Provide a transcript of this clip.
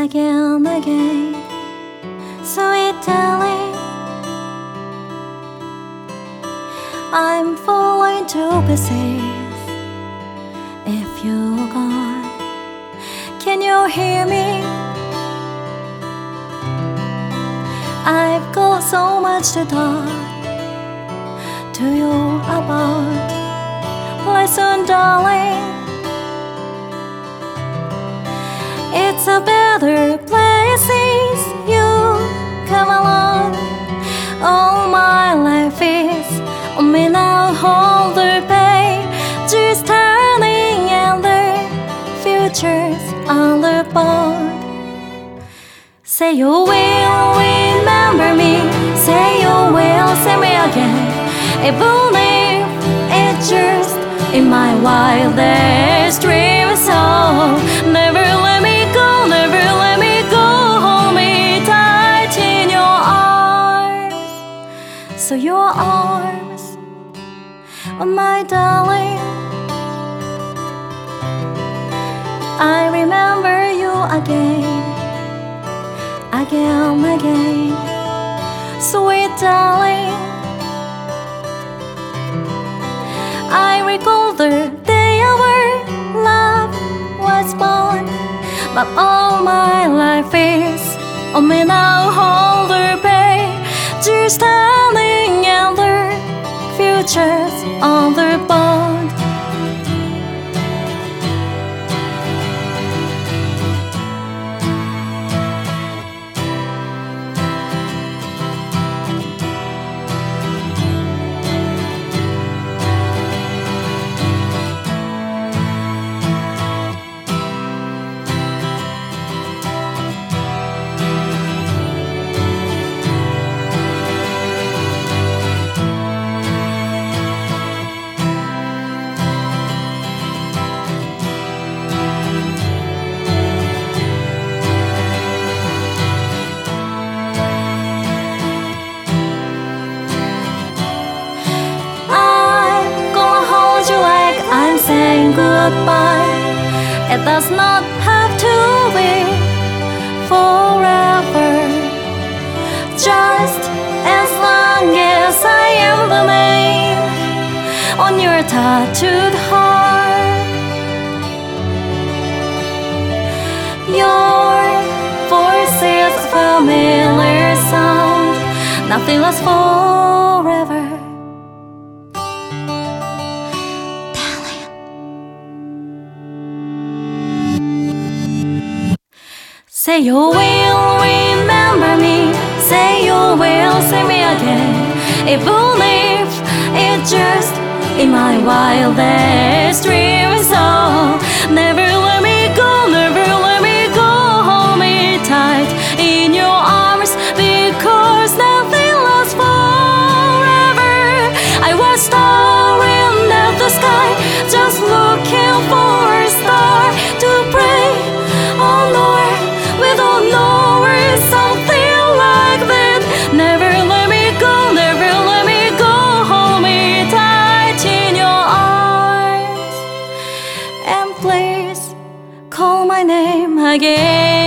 again, again. Sweet darling, I'm falling to pieces if you're gone. Can you hear me? I've got so much to talk to you about. Listen, darling, it's a better places you come along. All my life is on me now, hold the pain, just turning and the futures on the board. Say you will remember me, say you will see me again, even if it's just in my wildest dreams. So never let me go, never let me go. Hold me tight in your arms. So your arms, oh my darling, I remember you again, again, again. Sweet darling, I recall the day our love was born, but all my life is on me now, hold the pain, just standing in the futures on the bond. Saying goodbye, it does not have to be forever. Just as long as I am the name on your tattooed heart. Your voice is a familiar sound, nothing lasts forever. Say you will remember me, say you will see me again, even if it's just in my wildest dreams. So never let me go, never let me go. Hold me tight in your arms, because nothing lasts forever. I was staring at the sky, just looking for a star to pray. Oh Lord, we don't know where something like that. Never let me go, never let me go. Hold me tight in your arms, and please call my name again.